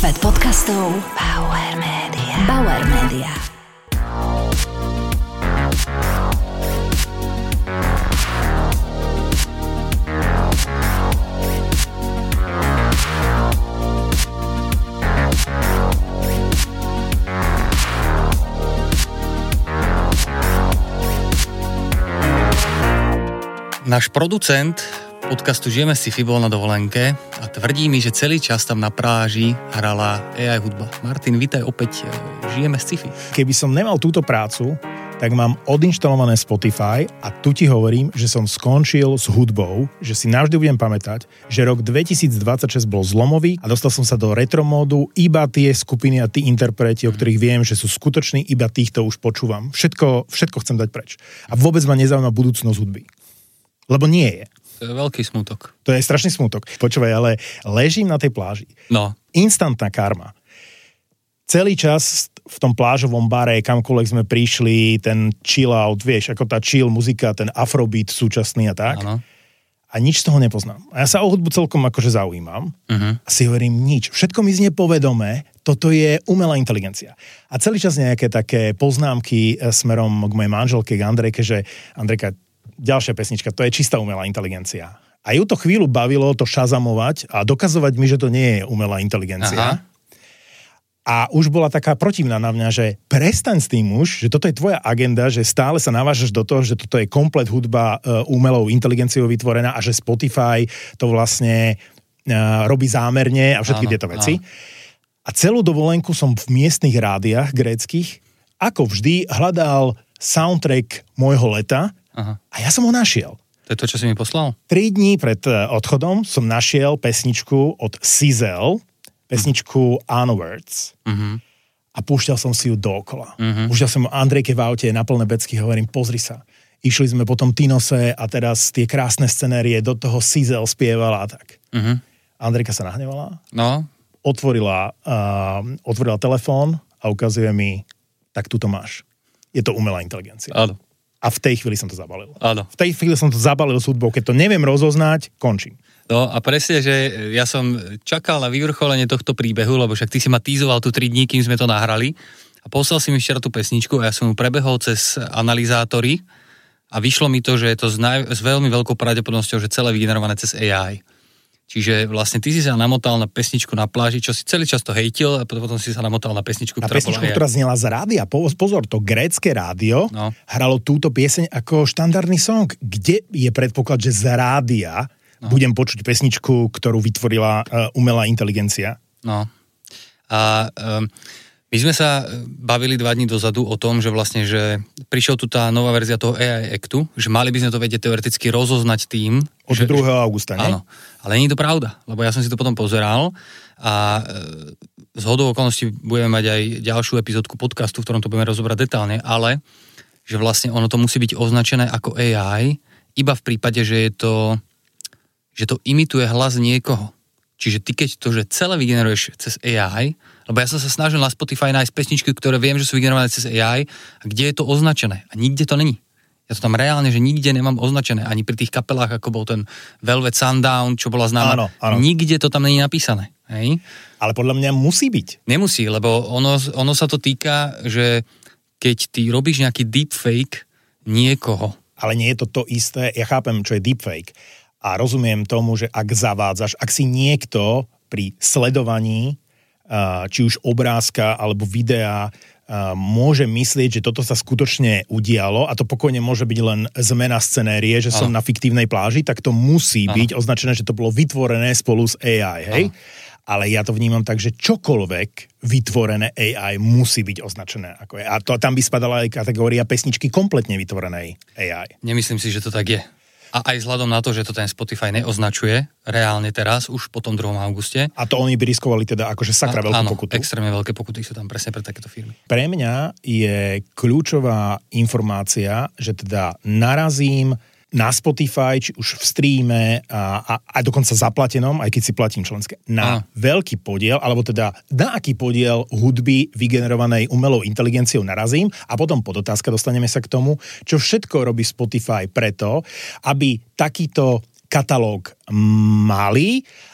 Svet podcastov Bauer Media. Bauer Media. Náš producent podcastu Žijeme sci-fi bol na dovolenke a tvrdí mi, že celý čas tam na pláži hrala AI hudba. Martin, vítaj opäť, Žijeme sci-fi. Keby som nemal túto prácu, tak mám odinštalované Spotify a tu ti hovorím, že som skončil s hudbou, že si navždy budem pamätať, že rok 2026 bol zlomový a dostal som sa do retro módu, iba tie skupiny a tí interpreti, o ktorých viem, že sú skutoční, iba týchto už počúvam. Všetko chcem dať preč. A vôbec ma nezaujíma budúcnosť hudby. Lebo nie je. To je veľký smutok. To je strašný smutok. Počúvaj, ale ležím na tej pláži. No. Instantná karma. Celý čas v tom plážovom bare, kamkoľvek sme prišli, ten chill out, vieš, ako tá chill muzika, ten afrobeat súčasný a tak. Áno. A nič z toho nepoznám. A ja sa o hudbu celkom akože zaujímam. A si hovorím, nič. Všetko mi znie povedomé, toto je umelá inteligencia. A celý čas nejaké také poznámky smerom k mojej manželke, k Andrejke, že Andrejka, ďalšia pesnička, to je čistá umelá inteligencia. A ju to chvíľu bavilo to šazamovať a dokazovať mi, že to nie je umelá inteligencia. Aha. A už bola taká protivná na mňa, že prestaň s tým už, že toto je tvoja agenda, že stále sa navážaš do toho, že toto je komplet hudba umelou inteligenciou vytvorená a že Spotify to vlastne robí zámerne a všetky tieto veci. A celú dovolenku som v miestnych rádiách gréckych, ako vždy, hľadal soundtrack môjho leta. Aha. A ja som ho našiel. To je to, čo si mi poslal? 3 dní pred odchodom som našiel pesničku od Sizel, pesničku Onwards. A púšťal som si ju dookola. Púšťal som Andrejke v aute na plné becky, hovorím, pozri sa. Išli sme potom Tinose a teraz tie krásne scenérie, do toho Sizel spievala a tak. Andrejka sa nahnevala. No. Otvorila telefón a ukazuje mi, tak tu to máš. Je to umelá inteligencia. Áno. A v tej chvíli som to zabalil. Áno. V tej chvíli som to zabalil s hudbou. Keď to neviem rozoznať, končím. No a presne, že ja som čakal na vyvrcholenie tohto príbehu, lebo však ty si ma tízoval tu 3 dní, kým sme to nahrali. A poslal si mi včera tú pesničku a ja som ju prebehol cez analyzátory a vyšlo mi to, že je to s veľmi veľkou pravdepodobnosťou, že celé vygenerované cez AI. Čiže vlastne ty si sa namotal na pesničku na pláži, čo si celý čas to hejtil a potom si sa namotal na pesničku, ktorá znela z rádia. Pozor, to grécke rádio hralo túto pieseň ako štandardný song. Kde je predpoklad, že z rádia budem počuť pesničku, ktorú vytvorila umelá inteligencia? No. A my sme sa bavili 2 dní dozadu o tom, že vlastne, že prišiel tu tá nová verzia toho AI Actu, že mali by sme to vedieť teoreticky rozoznať tým. Od 2. augusta, nie? Áno, ale nie je to pravda, lebo ja som si to potom pozeral a zhodou okolností budeme mať aj ďalšiu epizódku podcastu, v ktorom to budeme rozobrať detálne, ale že vlastne ono to musí byť označené ako AI iba v prípade, že to imituje hlas niekoho. Čiže ty keď to, že celé vygeneruješ cez AI, lebo ja som sa snažil na Spotify nájsť pesničky, ktoré viem, že sú vygenerované cez AI, a kde je to označené? A nikde to není. Ja to tam reálne, že nikde nemám označené. Ani pri tých kapelách, ako bol ten Velvet Sundown, čo bola známa. Áno. Nikde to tam není napísané. Hej? Ale podľa mňa musí byť. Nemusí, lebo ono sa to týka, že keď ty robíš nejaký deepfake niekoho. Ale nie je to isté. Ja chápem, čo je deepfake. A rozumiem tomu, že ak zavádzaš, ak si niekto pri sledovaní či už obrázka alebo videa môže myslieť, že toto sa skutočne udialo a to pokojne môže byť len zmena scenérie, že som na fiktívnej pláži, tak to musí byť označené, že to bolo vytvorené spolu s AI, hej? Ale ja to vnímam tak, že čokoľvek vytvorené AI musí byť označené ako AI. A to, tam by spadala aj kategória pesničky kompletne vytvorenej AI. Nemyslím si, že to tak je. A aj vzhľadom na to, že to ten Spotify neoznačuje reálne teraz, už po tom 2. auguste. A to oni by riskovali teda akože sakra veľkú pokutu. Áno, extrémne veľké pokuty sú tam presne pre takéto firmy. Pre mňa je kľúčová informácia, že teda narazím na Spotify, či už v streame a dokonca zaplatenom, aj keď si platím členské, na veľký podiel, alebo teda na aký podiel hudby vygenerovanej umelou inteligenciou narazím a potom podotázka, dostaneme sa k tomu, čo všetko robí Spotify preto, aby takýto katalóg mali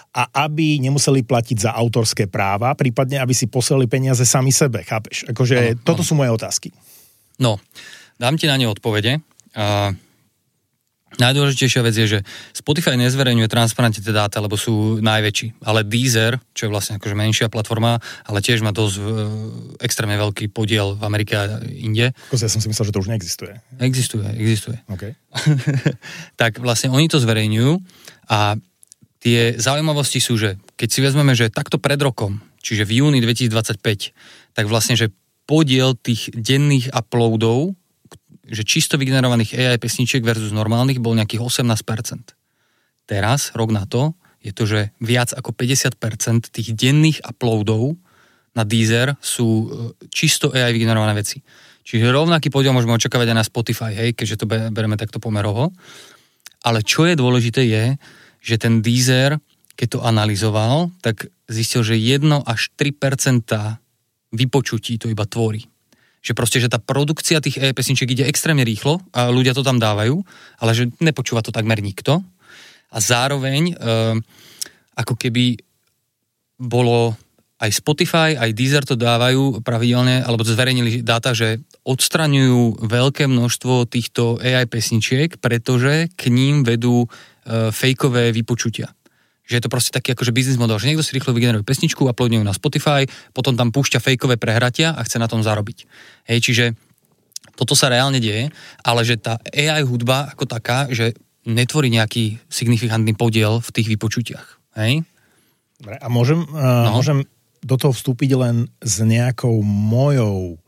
a aby nemuseli platiť za autorské práva, prípadne aby si posielali peniaze sami sebe, chápeš? Akože toto sú moje otázky. No, dám ti na ne odpovede. Najdôležitejšia vec je, že Spotify nezverejňuje transparentne tie dáta, lebo sú najväčší. Ale Deezer, čo je vlastne akože menšia platforma, ale tiež má dosť extrémne veľký podiel v Amerike a inde. Ja som si myslel, že to už neexistuje. Existuje. Okay. Tak vlastne oni to zverejňujú a tie zaujímavosti sú, že keď si vezmeme, že takto pred rokom, čiže v júni 2025, tak vlastne, že podiel tých denných uploadov, že čisto vygenerovaných AI pesničiek versus normálnych bol nejakých 18%. Teraz, rok na to, je to, že viac ako 50% tých denných uploadov na Deezer sú čisto AI vygenerované veci. Čiže rovnaký podiel môžeme očakávať aj na Spotify, hej, keďže to bereme takto pomerovo. Ale čo je dôležité je, že ten Deezer, keď to analyzoval, tak zistil, že 1 až 3% vypočutí to iba tvorí. Že proste, že tá produkcia tých AI pesničiek ide extrémne rýchlo a ľudia to tam dávajú, ale že nepočúva to takmer nikto. A zároveň ako keby bolo aj Spotify, aj Deezer to dávajú pravidelne, alebo to zverejnili dáta, že odstraňujú veľké množstvo týchto AI pesničiek, pretože k ním vedú fejkové vypočutia. Že je to proste taký akože biznis model, že niekto si rýchlo vygeneruje pesničku, uploadňujú na Spotify, potom tam púšťa fejkové prehratia a chce na tom zarobiť. Hej, čiže toto sa reálne deje, ale že tá AI hudba ako taká, že netvorí nejaký signifikantný podiel v tých vypočutiach. Hej? Dobre, a môžem do toho vstúpiť len s nejakou mojou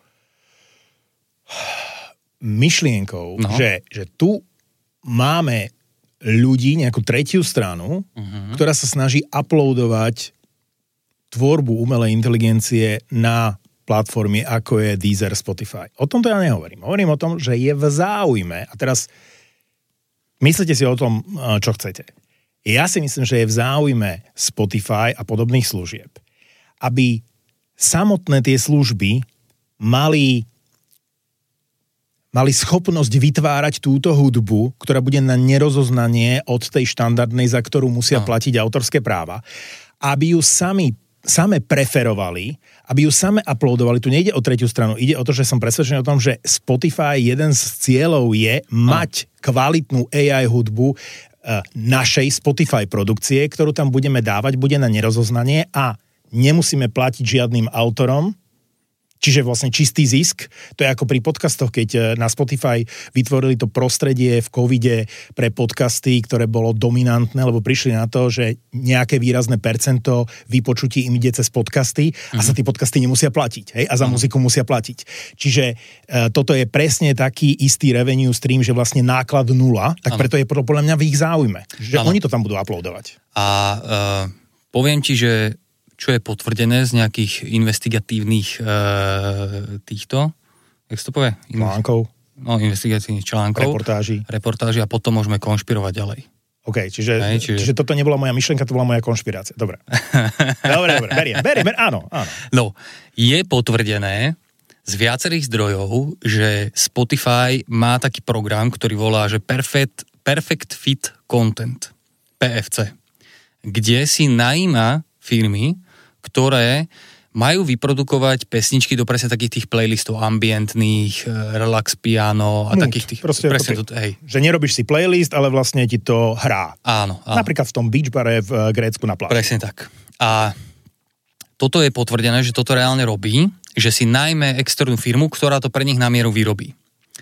myšlienkou, že tu máme ľudí, nejakú tretiu stranu, ktorá sa snaží uploadovať tvorbu umelej inteligencie na platformy, ako je Deezer, Spotify. O tomto ja nehovorím. Hovorím o tom, že je v záujme, a teraz myslíte si o tom, čo chcete. Ja si myslím, že je v záujme Spotify a podobných služieb, aby samotné tie služby mali schopnosť vytvárať túto hudbu, ktorá bude na nerozoznanie od tej štandardnej, za ktorú musia platiť autorské práva, aby ju same preferovali, aby ju same uploadovali. Tu nejde o tretiu stranu, ide o to, že som presvedčený o tom, že Spotify, jeden z cieľov je mať kvalitnú AI hudbu našej Spotify produkcie, ktorú tam budeme dávať, bude na nerozoznanie a nemusíme platiť žiadnym autorom, čiže vlastne čistý zisk. To je ako pri podcastoch, keď na Spotify vytvorili to prostredie v covide pre podcasty, ktoré bolo dominantné, lebo prišli na to, že nejaké výrazné percento vypočutí im ide cez podcasty a sa tie podcasty nemusia platiť. Hej? A za muziku musia platiť. Čiže toto je presne taký istý revenue stream, že vlastne náklad nula, tak preto je podľa mňa v ich záujme. Že oni to tam budú uploadovať. A poviem ti, že čo je potvrdené z nejakých investigatívnych týchto, jak sa to povie? Článkov. No, investigatívnych článkov. Reportáži a potom môžeme konšpirovať ďalej. OK, čiže toto nebola moja myšlienka, to bola moja konšpirácia. Dobre. Dobre, beriem, áno. No, je potvrdené z viacerých zdrojov, že Spotify má taký program, ktorý volá, že Perfect Fit Content, PFC, kde si najíma firmy, ktoré majú vyprodukovať pesničky do presne takých tých playlistov ambientných, relax piano a takých tých... Presne hej. Že nerobíš si playlist, ale vlastne ti to hrá. Áno. Napríklad v tom beach bare v Grécku na pláži. Presne tak. A toto je potvrdené, že toto reálne robí, že si najmä externú firmu, ktorá to pre nich na mieru vyrobí.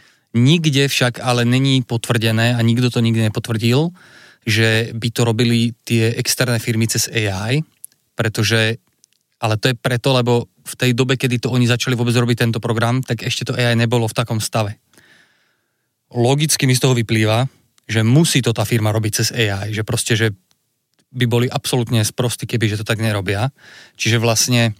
Nikde však ale není potvrdené a nikto to nikdy nepotvrdil, že by to robili tie externé firmy cez AI, pretože, ale to je preto, lebo v tej dobe, kedy to oni začali vôbec robiť tento program, tak ešte to AI nebolo v takom stave. Logicky mi z toho vyplýva, že musí to tá firma robiť cez AI, že proste, že by boli absolútne sprostí, keby, že to tak nerobia. Čiže vlastne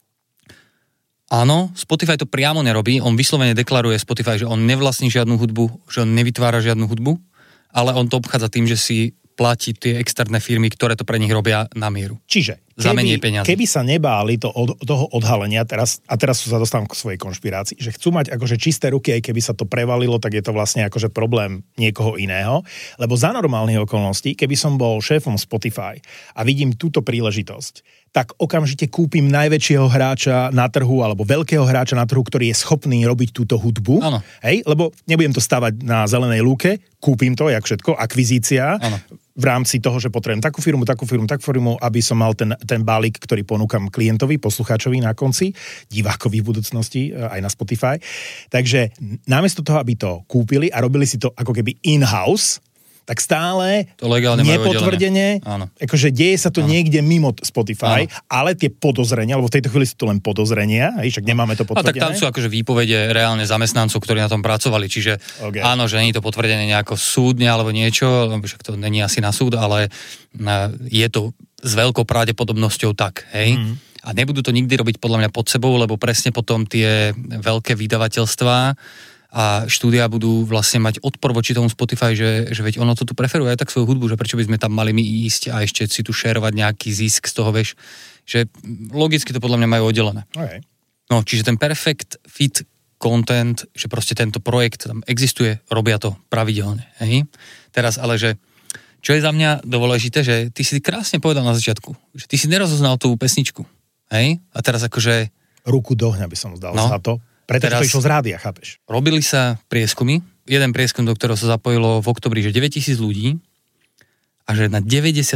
áno, Spotify to priamo nerobí, on vyslovene deklaruje Spotify, že on nevlastní žiadnu hudbu, že on nevytvára žiadnu hudbu, ale on to obchádza tým, že si platiť tie externé firmy, ktoré to pre nich robia na mieru. Čiže, za menej peniazy. Keby sa nebáli toho odhalenia, a teraz sa dostávam k svojej konšpirácii, že chcú mať akože čisté ruky, aj keby sa to prevalilo, tak je to vlastne akože problém niekoho iného, lebo za normálnych okolností, keby som bol šéfom Spotify a vidím túto príležitosť, tak okamžite kúpim najväčšieho hráča na trhu alebo veľkého hráča na trhu, ktorý je schopný robiť túto hudbu. Áno. Hej, lebo nebudem to stavať na zelenej lúke, kúpim to, jak všetko, akvizícia. Áno. V rámci toho, že potrebujem takú firmu, aby som mal ten balík, ktorý ponúkam klientovi, poslucháčovi na konci, divákovi v budúcnosti, aj na Spotify. Takže namiesto toho, aby to kúpili a robili si to ako keby in-house, tak stále to legálne nepotvrdenie, akože deje sa to niekde mimo Spotify, ale tie podozrenia, lebo v tejto chvíli sú to len podozrenia, však nemáme to potvrdené. Tak tam sú akože výpovede reálne zamestnancov, ktorí na tom pracovali, čiže áno, že nie je to potvrdené nejako súdne alebo niečo, lebo však to není asi na súd, ale je to s veľkou pravdepodobnosťou tak, hej. A nebudú to nikdy robiť podľa mňa pod sebou, lebo presne potom tie veľké vydavateľstvá a štúdia budú vlastne mať odpor voči tomu Spotify, že veď ono to tu preferuje aj tak svoju hudbu, že prečo by sme tam mali my ísť a ešte si tu šerovať nejaký zisk z toho, vieš, že logicky to podľa mňa majú oddelené. Okay. No, čiže ten perfect fit content, že proste tento projekt tam existuje, robia to pravidelne, hej? Teraz ale, že čo je za mňa dôležité, že ty si krásne povedal na začiatku, že ty si nerozoznal tú pesničku, hej? A teraz akože... Ruku do ohňa by som zdal za to. Pretože to išlo z rádia, chápeš? Robili sa prieskumy. Jeden prieskum, do ktorého sa zapojilo v oktobri, že 9,000 ľudí a že na 97%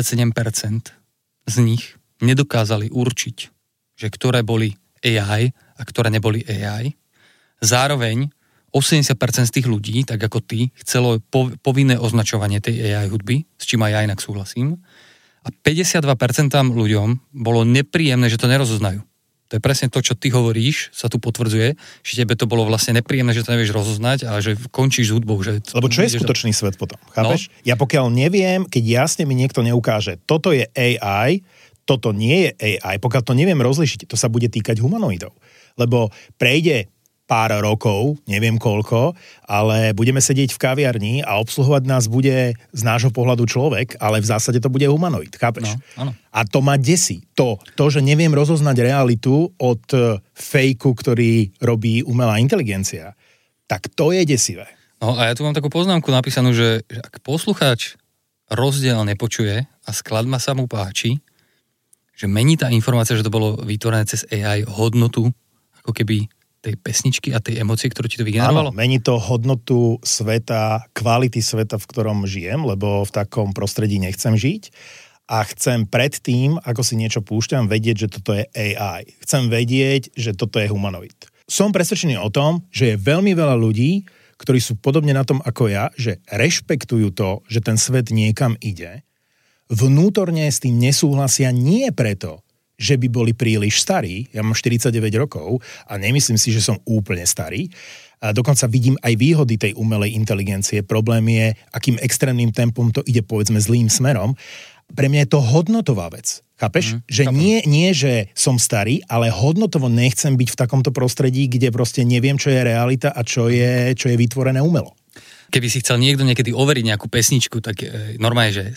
z nich nedokázali určiť, že ktoré boli AI a ktoré neboli AI. Zároveň 80% z tých ľudí, tak ako ty, chcelo povinné označovanie tej AI hudby, s čím aj ja inak súhlasím. A 52% ľuďom bolo nepríjemné, že to nerozoznajú. To je presne to, čo ty hovoríš, sa tu potvrdzuje, že tebe to bolo vlastne nepríjemné, že to nevieš rozoznať a že končíš s hudbou. Že lebo čo je skutočný svet potom, chápeš? No? Ja pokiaľ neviem, keď jasne mi niekto neukáže, toto je AI, toto nie je AI, pokiaľ to neviem rozlišiť, to sa bude týkať humanoidov. Lebo prejde pár rokov, neviem koľko, ale budeme sedieť v kaviarni a obsluhovať nás bude z nášho pohľadu človek, ale v zásade to bude humanoid, chápeš? No, áno. A to ma desí. To, že neviem rozoznať realitu od fejku, ktorý robí umelá inteligencia, tak to je desivé. No a ja tu mám takú poznámku napísanú, že ak poslucháč rozdiel nepočuje a skladba sa mu páči, že mení tá informácia, že to bolo vytvorené cez AI hodnotu, ako keby tej pesničky a tej emócie, ktorú ti to vygenerovalo? Áno, mení to hodnotu sveta, kvality sveta, v ktorom žijem, lebo v takom prostredí nechcem žiť a chcem predtým, ako si niečo púšťam, vedieť, že toto je AI. Chcem vedieť, že toto je humanoid. Som presvedčený o tom, že je veľmi veľa ľudí, ktorí sú podobne na tom ako ja, že rešpektujú to, že ten svet niekam ide, vnútorne s tým nesúhlasia nie preto, že by boli príliš starí. Ja mám 49 rokov a nemyslím si, že som úplne starý. A dokonca vidím aj výhody tej umelej inteligencie. Problém je, akým extrémnym tempom to ide, povedzme, zlým smerom. Pre mňa je to hodnotová vec. Chápeš? Že nie, že som starý, ale hodnotovo nechcem byť v takomto prostredí, kde proste neviem, čo je realita a čo je vytvorené umelo. Keby si chcel niekto niekedy overiť nejakú pesničku, tak normálne, že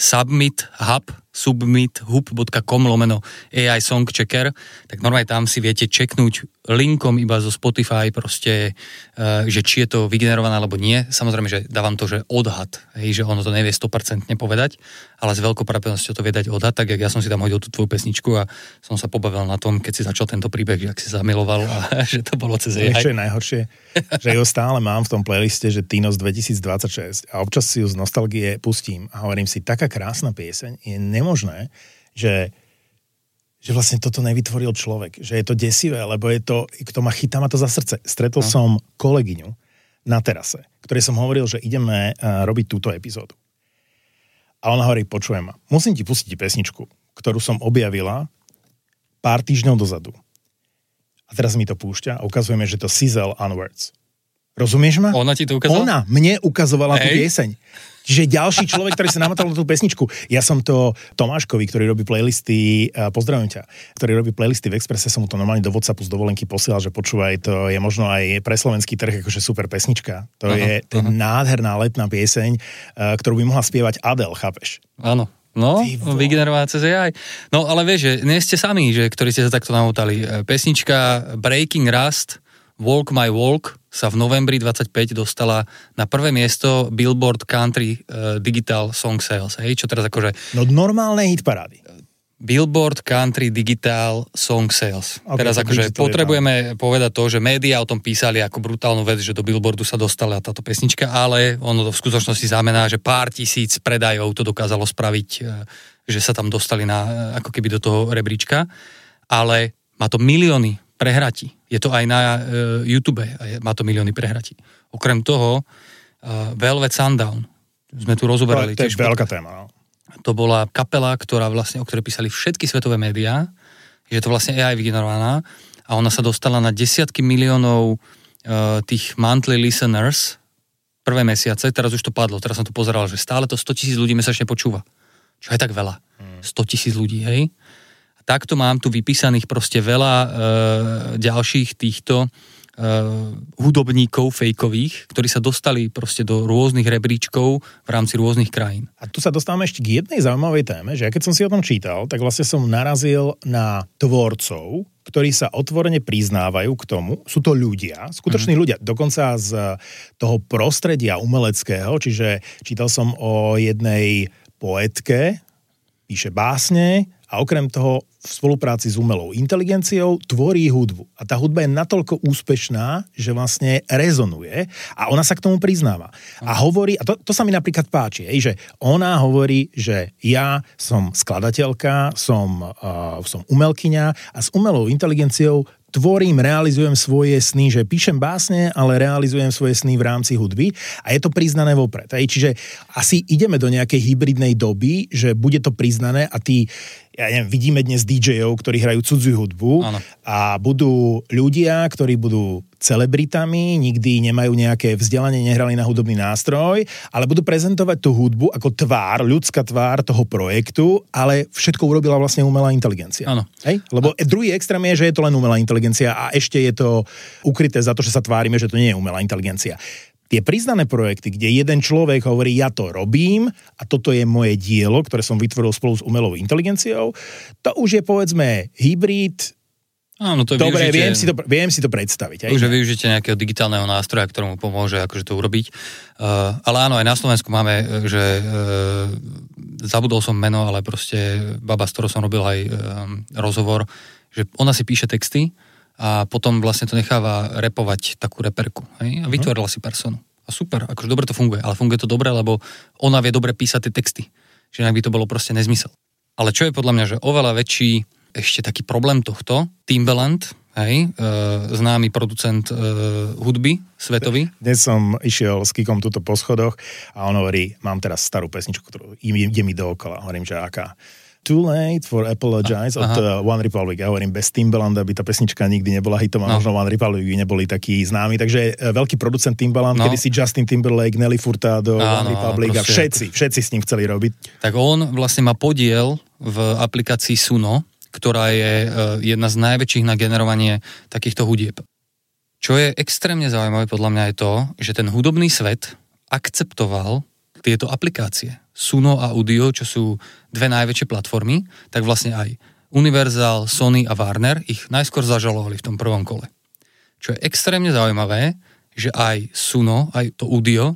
submit.hub.com AI Song Checker, tak normálne tam si viete čeknúť linkom iba zo Spotify proste, že či je to vygenerované alebo nie. Samozrejme, že dávam to, že odhad, že ono to nevie 100% povedať, ale s veľkou pravdepodobnosťou to vie dať odhad, tak jak ja som si tam hodil tú tvoju pesničku a som sa pobavil na tom, keď si začal tento príbeh, že ak si zamiloval a že to bolo cez AI. Čo je najhoršie, že ho stále mám v tom playliste, že Tinos 2026 a občas si ju z nostalgie pustím a hovorím si, taká krásna pieseň, je nemožné, že vlastne toto nevytvoril človek, že je to desivé, lebo je to, chytá ma to za srdce. Stretol som kolegyňu na terase, ktorej som hovoril, že ideme robiť túto epizódu. A ona hovorí, počujem ma, musím ti pustiť pesničku, ktorú som objavila pár týždňov dozadu. A teraz mi to púšťa a ukazujeme, že to Sizzle Onwards. Rozumieš ma? Ona ti to ukázala? Ona mne ukazovala tú pieseň. Čiže ďalší človek, ktorý sa namotal na tú pesničku. Ja som to Tomáškovi, ktorý robí playlisty, pozdravím ťa, ktorý robí playlisty v Expresse, som mu to normálne do WhatsAppu z dovolenky posielal, že počúvaj, to je možno aj pre slovenský trh akože super pesnička. To je nádherná letná pieseň, ktorú by mohla spievať Adele, chápeš? Áno. No, vygenerovaná cez AI. No, ale vieš, že nie ste sami, že, ktorí ste sa takto namotali. Pesnička Breaking Rust, Walk My Walk sa v novembri 25 dostala na prvé miesto Billboard Country Digital Song Sales. Hej, čo teraz akože... No normálne hitparády. Billboard Country Digital Song Sales. Okay, teraz akože potrebujeme povedať to, že médiá o tom písali ako brutálnu vec, že do Billboardu sa dostala táto pesnička, ale ono to v skutočnosti znamená, že pár tisíc predajov to dokázalo spraviť, že sa tam dostali na, ako keby do toho rebríčka, ale má to milióny prehratí. Je to aj na YouTube, má to milióny prehratí. Okrem toho Velvet Sundown, sme tu rozoberali. To je veľká téma, no. To bola kapela, o ktorej písali všetky svetové médiá, že to vlastne AI vygenerovaná a ona sa dostala na desiatky miliónov tých monthly listeners prvé mesiace, teraz už to padlo, teraz som to pozeral, že stále to 100 000 ľudí mesačne počúva. Čo je tak veľa. 100 000 ľudí, hej? A takto mám tu vypísaných proste veľa ďalších týchto hudobníkov fejkových, ktorí sa dostali proste do rôznych rebríčkov v rámci rôznych krajín. A tu sa dostávame ešte k jednej zaujímavej téme, že ja keď som si o tom čítal, tak vlastne som narazil na tvorcov, ktorí sa otvorene priznávajú k tomu, sú to ľudia, skutoční ľudia, dokonca z toho prostredia umeleckého, čiže čítal som o jednej poetke, píše básne a okrem toho v spolupráci s umelou inteligenciou tvorí hudbu. A tá hudba je natoľko úspešná, že vlastne rezonuje a ona sa k tomu priznáva. A hovorí, a to sa mi napríklad páči, že ona hovorí, že ja som skladateľka, som umelkyňa a s umelou inteligenciou tvorím, realizujem svoje sny, že píšem básne, ale realizujem svoje sny v rámci hudby a je to priznané vopred. Čiže asi ideme do nejakej hybridnej doby, že bude to priznané a vidíme dnes DJ-ov, ktorí hrajú cudziu hudbu. Áno. A budú ľudia, ktorí budú celebritami, nikdy nemajú nejaké vzdelanie, nehrali na hudobný nástroj, ale budú prezentovať tú hudbu ako tvár, ľudská tvár toho projektu, ale všetko urobila vlastne umelá inteligencia. Áno. Hej? Lebo druhý extrém je, že je to len umelá inteligencia a ešte je to ukryté za to, že sa tvárime, že to nie je umelá inteligencia. Tie priznané projekty, kde jeden človek hovorí, ja to robím a toto je moje dielo, ktoré som vytvoril spolu s umelou inteligenciou, to už je povedzme hybrid. Áno, to dobre, viem si to predstaviť. Už využite nejakého digitálneho nástroja, ktorému pomôže akože to urobiť. Ale áno, aj na Slovensku máme, že zabudol som meno, ale proste baba, s ktorou som robil aj rozhovor, že ona si píše texty a potom vlastne to necháva repovať takú reperku. Hej? A vytvorila si personu. A super, akože dobre to funguje. Ale funguje to dobre, lebo ona vie dobre písať tie texty. Že inak by to bolo proste nezmysel. Ale čo je podľa mňa, že oveľa väčší ešte taký problém tohto, Timbaland, hej, známy producent hudby svetový. Dnes som išiel s Kikom tuto po schodoch a on hovorí, mám teraz starú pesničku, ktorú ide mi dookola. Hovorím, že aká? Too Late for Apologize od One Republic. Ja hovorím, bez Timbalanda by tá pesnička nikdy nebola hitom a možno One Republic by neboli takí známi. Takže veľký producent Timbaland, kedysi Justin Timberlake, Nelly Furtado, One Republic a všetci s ním chceli robiť. Tak on vlastne má podiel v aplikácii Suno, ktorá je jedna z najväčších na generovanie takýchto hudieb. Čo je extrémne zaujímavé podľa mňa je to, že ten hudobný svet akceptoval tieto aplikácie. Suno a Udio, čo sú dve najväčšie platformy, tak vlastne aj Universal, Sony a Warner ich najskôr zažalovali v tom prvom kole. Čo je extrémne zaujímavé, že aj Suno, aj to Udio,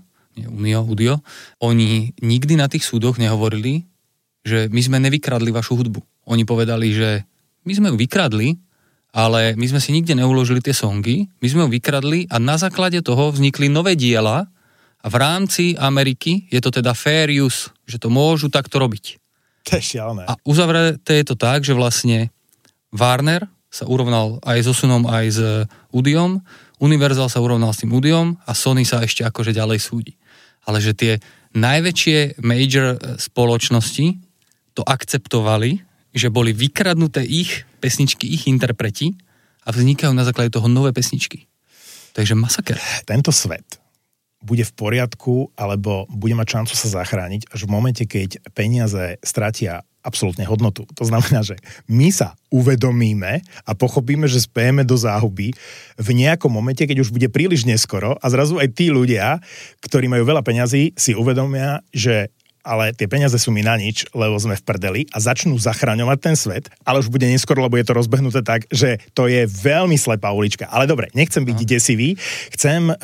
oni nikdy na tých súdoch nehovorili, že my sme nevykradli vašu hudbu. Oni povedali, že my sme ju vykradli, ale my sme si nikde neuložili tie songy, my sme ju vykradli a na základe toho vznikli nové diela a v rámci Ameriky je to teda fair use, že to môžu takto robiť. To je šialené. A uzavreté je to tak, že vlastne Warner sa urovnal aj so Sunom, aj s Udiom, Universal sa urovnal s tým Udiom a Sony sa ešte akože ďalej súdi. Ale že tie najväčšie major spoločnosti to akceptovali, že boli vykradnuté ich pesničky, ich interpreti a vznikajú na základe toho nové pesničky. Takže masaker. Tento svet bude v poriadku, alebo bude mať šancu sa zachrániť až v momente, keď peniaze stratia absolútne hodnotu. To znamená, že my sa uvedomíme a pochopíme, že spejeme do záhuby v nejakom momente, keď už bude príliš neskoro a zrazu aj tí ľudia, ktorí majú veľa peňazí, si uvedomia, že ale tie peniaze sú mi na nič, lebo sme v prdeli a začnú zachraňovať ten svet, ale už bude neskoro, lebo je to rozbehnuté tak, že to je veľmi slepá ulička. Ale dobre, nechcem byť desivý, chcem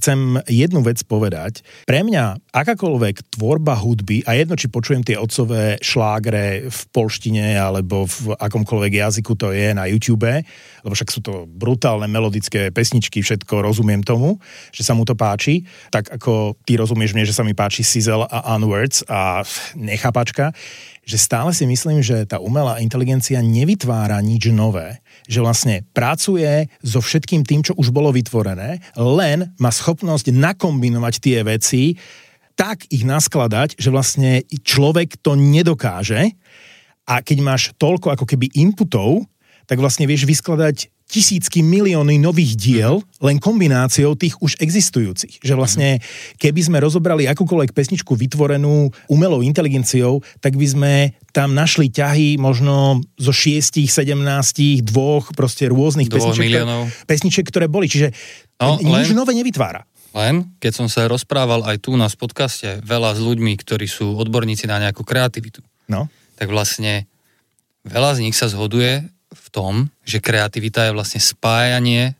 jednu vec povedať. Pre mňa akákoľvek tvorba hudby, a jedno, či počujem tie otcové šlágre v polštine alebo v akomkoľvek jazyku to je na YouTube, lebo však sú to brutálne melodické pesničky, všetko rozumiem tomu, že sa mu to páči, tak ako ty rozumieš mne, že sa mi páči Sizzle a Onwards a nechápačka, že stále si myslím, že tá umelá inteligencia nevytvára nič nové, že vlastne pracuje so všetkým tým, čo už bolo vytvorené, len má schopnosť nakombinovať tie veci, tak ich naskladať, že vlastne človek to nedokáže a keď máš toľko ako keby inputov, tak vlastne vieš vyskladať tisícky, milióny nových diel len kombináciou tých už existujúcich. Že vlastne, keby sme rozobrali akúkoľvek pesničku vytvorenú umelou inteligenciou, tak by sme tam našli ťahy možno zo 6, 17, 2 proste rôznych pesničiek, ktoré boli. Čiže nič nové nevytvára. Len, keď som sa rozprával aj tu na podcaste veľa s ľuďmi, ktorí sú odborníci na nejakú kreativitu, tak vlastne veľa z nich sa zhoduje v tom, že kreativita je vlastne spájanie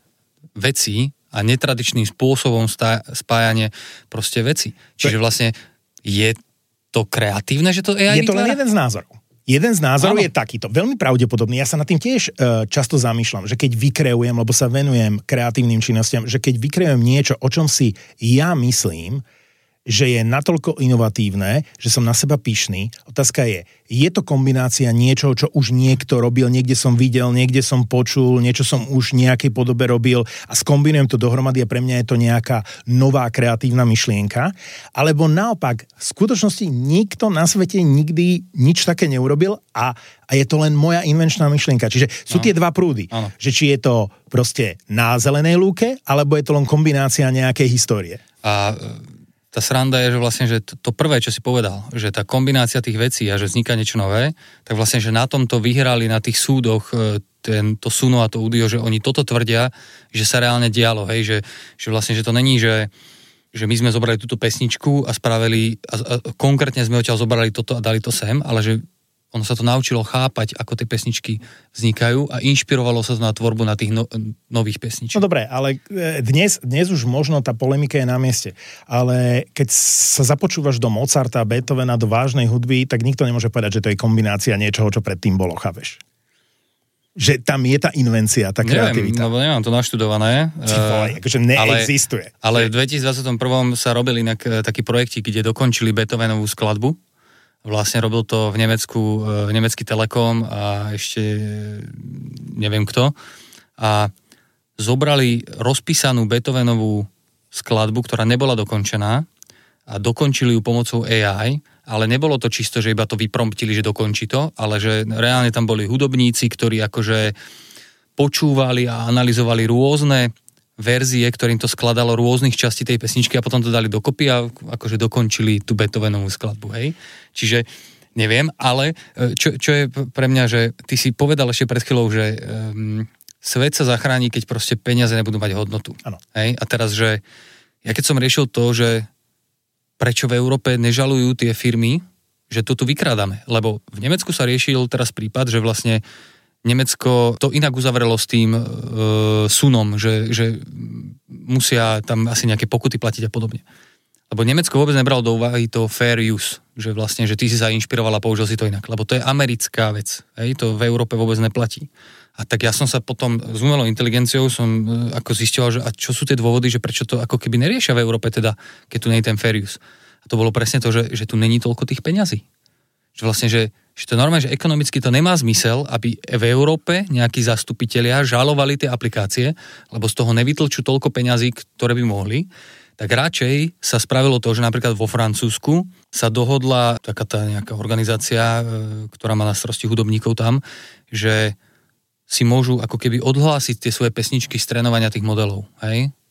vecí a netradičným spôsobom spájanie proste vecí. Čiže vlastne je to kreatívne, že to AI vytvára? Je to len jeden z názorov. Jeden z názorov je takýto, veľmi pravdepodobný. Ja sa nad tým tiež často zamýšľam, že keď vykreujem, lebo sa venujem kreatívnym činnostiam, že keď vykreujem niečo, o čom si ja myslím, že je natoľko inovatívne, že som na seba pyšný. Otázka je to kombinácia niečoho, čo už niekto robil, niekde som videl, niekde som počul, niečo som už v nejakej podobe robil a skombinujem to dohromady a pre mňa je to nejaká nová kreatívna myšlienka. Alebo naopak, v skutočnosti nikto na svete nikdy nič také neurobil a je to len moja invenčná myšlienka. Čiže sú tie dva prúdy. Že či je to proste na zelenej lúke, alebo je to len kombinácia nejakej histórie. A tá sranda je, že vlastne, že to prvé, čo si povedal, že tá kombinácia tých vecí a že vzniká niečo nové, tak vlastne, že na tomto vyhrali na tých súdoch to Suno a to Udio, že oni toto tvrdia, že sa reálne dialo, hej, že vlastne, že to není, že my sme zobrali túto pesničku a spravili, a konkrétne sme odtiaľ zobrali toto a dali to sem, ale že ono sa to naučilo chápať, ako tie pesničky vznikajú a inšpirovalo sa to na tvorbu na tých nových pesniček. No dobre, ale dnes už možno tá polemika je na mieste. Ale keď sa započúvaš do Mozarta, Beethovena, do vážnej hudby, tak nikto nemôže povedať, že to je kombinácia niečoho, čo predtým bolo, chápeš? Že tam je tá invencia, tá kreativita. Neviem, lebo nemám to naštudované. Akože neexistuje. Ale v 2021 sa robil inak taký projektík, kde dokončili Beethovenovú skladbu. Vlastne robil to v Nemecku, nemecký Telekom a ešte neviem kto. A zobrali rozpísanú Beethovenovú skladbu, ktorá nebola dokončená a dokončili ju pomocou AI, ale nebolo to čisto, že iba to vypromptili, že dokončí to, ale že reálne tam boli hudobníci, ktorí akože počúvali a analyzovali rôzne verzie, ktorým to skladalo rôznych častí tej pesničky a potom to dali dokopy a akože dokončili tú Beethovenovú skladbu, hej. Čiže neviem, ale čo je pre mňa, že ty si povedal ešte pred chvíľou, že svet sa zachráni, keď proste peniaze nebudú mať hodnotu. Áno. Hej. A teraz, že ja keď som riešil to, že prečo v Európe nežalujú tie firmy, že to tu vykrádame, lebo v Nemecku sa riešil teraz prípad, že vlastne Nemecko to inak uzavrelo s tým Sunom, že musia tam asi nejaké pokuty platiť a podobne. Lebo Nemecko vôbec nebralo do úvahy to fair use, že vlastne, že ty si sa inšpiroval a použil si to inak, lebo to je americká vec, hej, to v Európe vôbec neplatí. A tak ja som sa potom s umelou inteligenciou som ako zisťoval, že a čo sú tie dôvody, že prečo to ako keby neriešia v Európe teda, keď tu nie je ten fair use. A to bolo presne to, že tu není toľko tých peňazí. Že vlastne, že to je normálne, že ekonomicky to nemá zmysel, aby v Európe nejakí zastupitelia žalovali tie aplikácie, lebo z toho nevytlčú toľko peňazí, ktoré by mohli. Tak radšej sa spravilo to, že napríklad vo Francúzsku sa dohodla taká tá nejaká organizácia, ktorá má na starosti hudobníkov tam, že si môžu ako keby odhlásiť tie svoje pesničky z trénovania tých modelov, hej?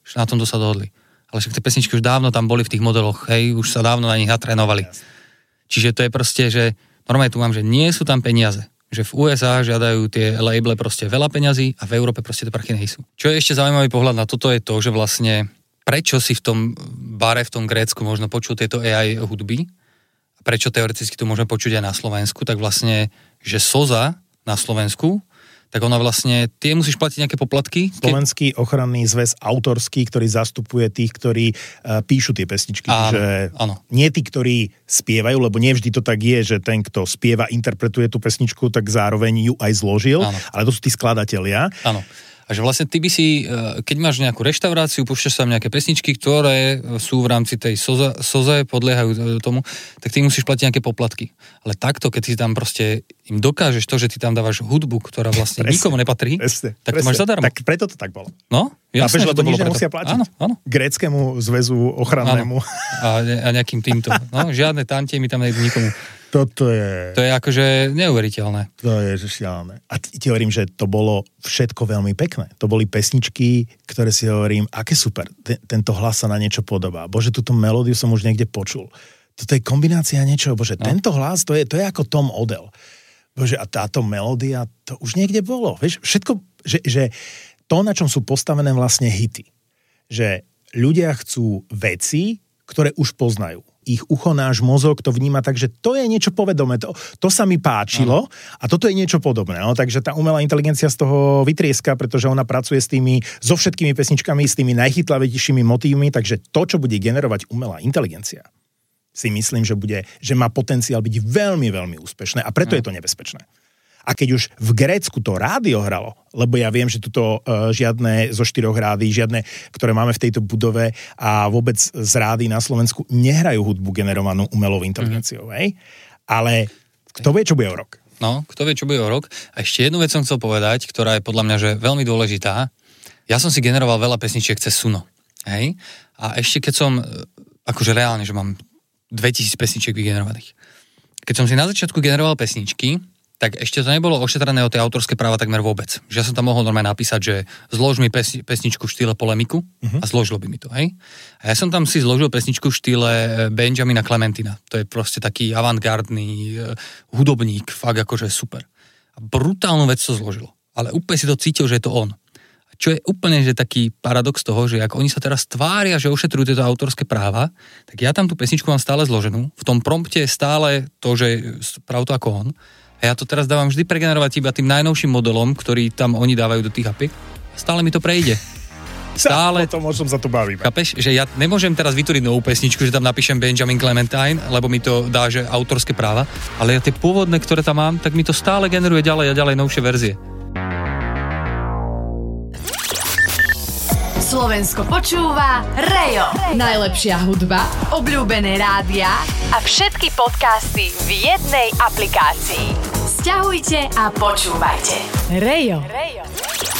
že na tomto sa dohodli. Ale však tie pesničky už dávno tam boli v tých modeloch, hej, už sa dávno na nich natrénovali. Čiže to je proste, že normálne tu mám, že nie sú tam peniaze. Že v USA žiadajú tie labele proste veľa peňazí a v Európe proste tie prachy nejsú. Čo je ešte zaujímavý pohľad na toto je to, že vlastne prečo si v tom bare, v tom Grécku možno počul tieto AI hudby a prečo teoreticky to môžeme počuť aj na Slovensku, tak vlastne, že SOZA na Slovensku, tak ona vlastne, ty musíš platiť nejaké poplatky. Slovenský ochranný zväz autorský, ktorý zastupuje tých, ktorí píšu tie pesničky. Áno. Nie tí, ktorí spievajú, lebo nie vždy to tak je, že ten, kto spieva, interpretuje tú pesničku, tak zároveň ju aj zložil, ale to sú tí skladatelia. Áno. A že vlastne ty by si, keď máš nejakú reštauráciu, púšťaš tam nejaké pesničky, ktoré sú v rámci tej SOZE, podliehajú tomu, tak ty musíš platiť nejaké poplatky. Ale takto, keď si tam proste im dokážeš to, že ty tam dávaš hudbu, ktorá vlastne nikomu nepatrí, tak to máš zadarmo. Tak preto to tak bolo. No, jasné, lebo nič nemusia platiť. Áno. Gréckému zväzu ochrannému. A nejakým týmto. No, žiadne tantiemy tam nejdu nikomu. To je akože neuveriteľné. To je šialené. A ti hovorím, že to bolo všetko veľmi pekné. To boli pesničky, ktoré si hovorím, aké super, tento hlas sa na niečo podobá. Bože, túto melódiu som už niekde počul. Toto je kombinácia niečoho. Bože, tento hlas, to je ako Tom Odell. Bože, a táto melódia, to už niekde bolo. Vieš, všetko, že to, na čom sú postavené vlastne hity. Že ľudia chcú veci, ktoré už poznajú. Ich ucho, náš mozog to vníma tak, že to je niečo povedomé, to sa mi páčilo a toto je niečo podobné. No? Takže tá umelá inteligencia z toho vytrieska, pretože ona pracuje so všetkými pesničkami, s tými najchytlavejšími motívmi, takže to, čo bude generovať umelá inteligencia, si myslím, že má potenciál byť veľmi, veľmi úspešné a preto je to nebezpečné. A keď už v Grécku to rádio hralo, lebo ja viem, že tuto žiadne zo 4 rádií, žiadne, ktoré máme v tejto budove a vôbec z rádií na Slovensku nehrajú hudbu generovanú umelou inteligenciou, hej? Ale kto vie, čo bude o rok? No, kto vie, čo bude o rok. A ešte jednu vec som chcel povedať, ktorá je podľa mňa že veľmi dôležitá. Ja som si generoval veľa pesničiek cez Suno, hej? A ešte keď som, akože reálne, že mám 2000 pesničiek vygenerovaných. Keď som si na začiatku generoval pesničky, tak ešte to nebolo ošetrené o tie autorské práva takmer vôbec. Že ja som tam mohol normálne napísať, že zlož mi pesničku v štýle polemiku a zložilo by mi to, hej? A ja som tam si zložil pesničku v štýle Benjamina Clementina. To je proste taký avantgardný hudobník, fakt akože super. A brutálnu vec to zložilo. Ale úplne si to cítil, že je to on. A čo je úplne že taký paradox toho, že ak oni sa teraz tvária, že ošetrujú tieto autorské práva, tak ja tam tú pesničku mám stále zloženú. V tom prompte je stále to, že sprav to ako on. A ja to teraz dávam vždy pregenerovať iba tým najnovším modelom, ktorý tam oni dávajú do tých apiek. Stále mi to prejde. Stále. O čom sa to bavíme. Chápeš? Že ja nemôžem teraz vytvoriť novú pesničku, že tam napíšem Benjamin Clementine, lebo mi to dá, že autorské práva. Ale ja tie pôvodné, ktoré tam mám, tak mi to stále generuje ďalej a ďalej novšie verzie. Slovensko počúva Rejo. Najlepšia hudba, obľúbené rádia a všetky podcasty v jednej aplikácii. Sťahujte a počúvajte. Rejo.